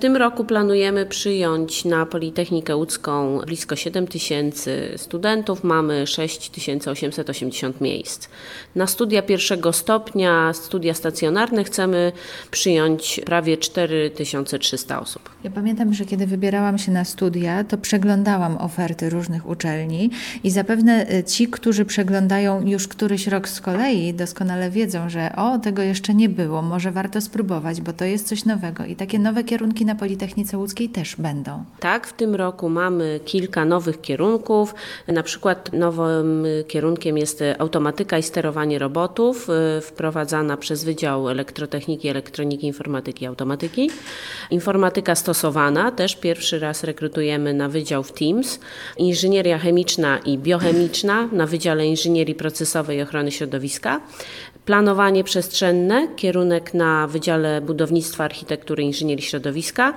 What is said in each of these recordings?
tym roku planujemy przyjąć na Politechnikę Łódzką blisko 7 000 studentów, mamy 6880 miejsc. Na studia pierwszego stopnia, studia stacjonarne chcemy przyjąć prawie 4300 osób. Ja pamiętam, że kiedy wybierałam się na studia, to przeglądałam oferty różnych uczelni i zapewne ci, którzy przeglądają już któryś rok z kolei, doskonale wiedzą, że tego jeszcze nie było, może warto spróbować, bo to jest coś nowego i takie nowe kierunki na Politechnice Łódzkiej też będą. Tak, w tym roku mamy kilka nowych kierunków. Na przykład nowym kierunkiem jest automatyka i sterowanie robotów, wprowadzana przez Wydział Elektrotechniki, Elektroniki, Informatyki i Automatyki. Informatyka stosowana, też pierwszy raz rekrutujemy na wydział w Teams. Inżynieria chemiczna i biochemiczna na Wydziale Inżynierii Procesowej i Ochrony Środowiska. Planowanie przestrzenne, kierunek na Wydziale Budownictwa, Architektury i Inżynierii Środowiska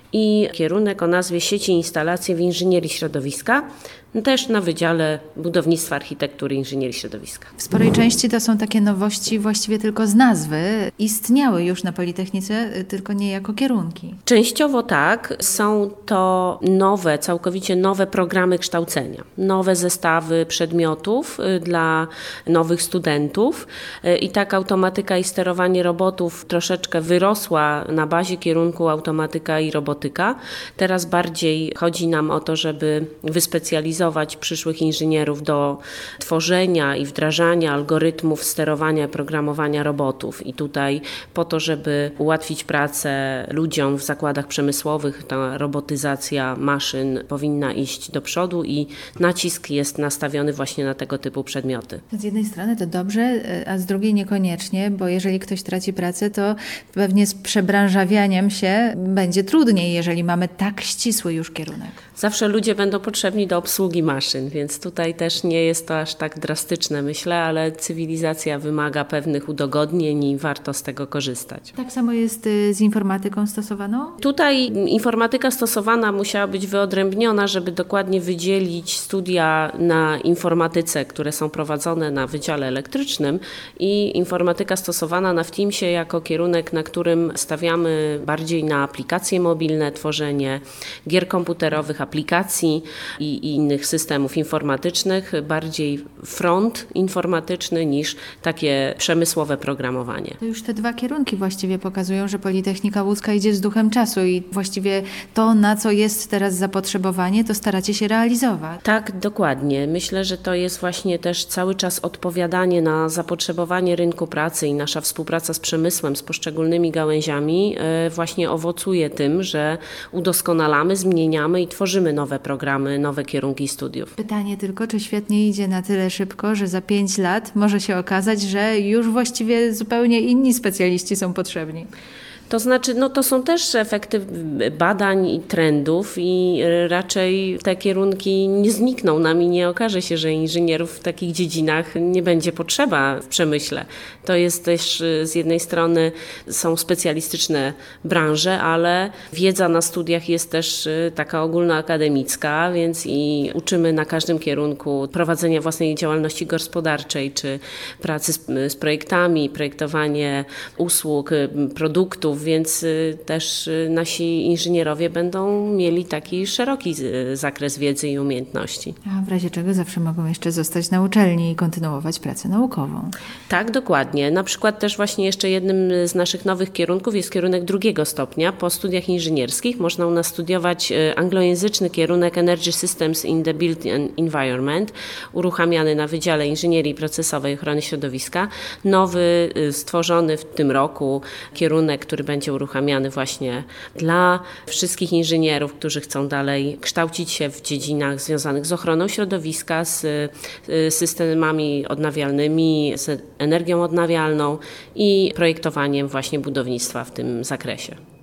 i kierunek o nazwie Sieci i Instalacje w Inżynierii Środowiska, też na Wydziale Budownictwa, Architektury i Inżynierii Środowiska. W sporej części to są takie nowości właściwie tylko z nazwy. Istniały już na Politechnice, tylko nie jako kierunki. Częściowo tak. Są to całkowicie nowe programy kształcenia. Nowe zestawy przedmiotów dla nowych studentów. I tak automatyka i sterowanie robotów troszeczkę wyrosła na bazie kierunku automatyka i robotyka. Teraz bardziej chodzi nam o to, żeby wyspecjalizować przyszłych inżynierów do tworzenia i wdrażania algorytmów sterowania i programowania robotów. I tutaj po to, żeby ułatwić pracę ludziom w zakładach przemysłowych, ta robotyzacja maszyn powinna iść do przodu i nacisk jest nastawiony właśnie na tego typu przedmioty. Z jednej strony to dobrze, a z drugiej niekoniecznie, bo jeżeli ktoś traci pracę, to pewnie z przebranżawianiem się będzie trudniej, jeżeli mamy tak ścisły już kierunek. Zawsze ludzie będą potrzebni do obsługi maszyn, więc tutaj też nie jest to aż tak drastyczne, myślę, ale cywilizacja wymaga pewnych udogodnień i warto z tego korzystać. Tak samo jest z informatyką stosowaną? Tutaj informatyka stosowana musiała być wyodrębniona, żeby dokładnie wydzielić studia na informatyce, które są prowadzone na Wydziale Elektrycznym i informatyka stosowana na Teamsie jako kierunek, na którym stawiamy bardziej na aplikacje mobilne, tworzenie gier komputerowych, aplikacji i innych systemów informatycznych, bardziej front informatyczny niż takie przemysłowe programowanie. To już te dwa kierunki właściwie pokazują, że Politechnika Łódzka idzie z duchem czasu i właściwie to, na co jest teraz zapotrzebowanie, to staracie się realizować. Tak, dokładnie. Myślę, że to jest właśnie też cały czas odpowiadanie na zapotrzebowanie rynku pracy i nasza współpraca z przemysłem, z poszczególnymi gałęziami właśnie owocuje tym, że udoskonalamy, zmieniamy i tworzymy nowe programy, nowe kierunki studiów. Pytanie tylko, czy świetnie idzie na tyle szybko, że za 5 lat może się okazać, że już właściwie zupełnie inni specjaliści są potrzebni? To znaczy, to są też efekty badań i trendów i raczej te kierunki nie znikną nam i nie okaże się, że inżynierów w takich dziedzinach nie będzie potrzeba w przemyśle. To jest też z jednej strony są specjalistyczne branże, ale wiedza na studiach jest też taka ogólnoakademicka, więc i uczymy na każdym kierunku prowadzenia własnej działalności gospodarczej, czy pracy z projektami, projektowanie usług, produktów, więc też nasi inżynierowie będą mieli taki szeroki zakres wiedzy i umiejętności. A w razie czego zawsze mogą jeszcze zostać na uczelni i kontynuować pracę naukową. Tak, dokładnie. Na przykład też właśnie jeszcze jednym z naszych nowych kierunków jest kierunek drugiego stopnia. Po studiach inżynierskich można u nas studiować anglojęzyczny kierunek Energy Systems in the Built Environment, uruchamiany na Wydziale Inżynierii Procesowej i Ochrony Środowiska. Nowy, stworzony w tym roku kierunek, który będzie uruchamiany właśnie dla wszystkich inżynierów, którzy chcą dalej kształcić się w dziedzinach związanych z ochroną środowiska, z systemami odnawialnymi, z energią odnawialną i projektowaniem właśnie budownictwa w tym zakresie.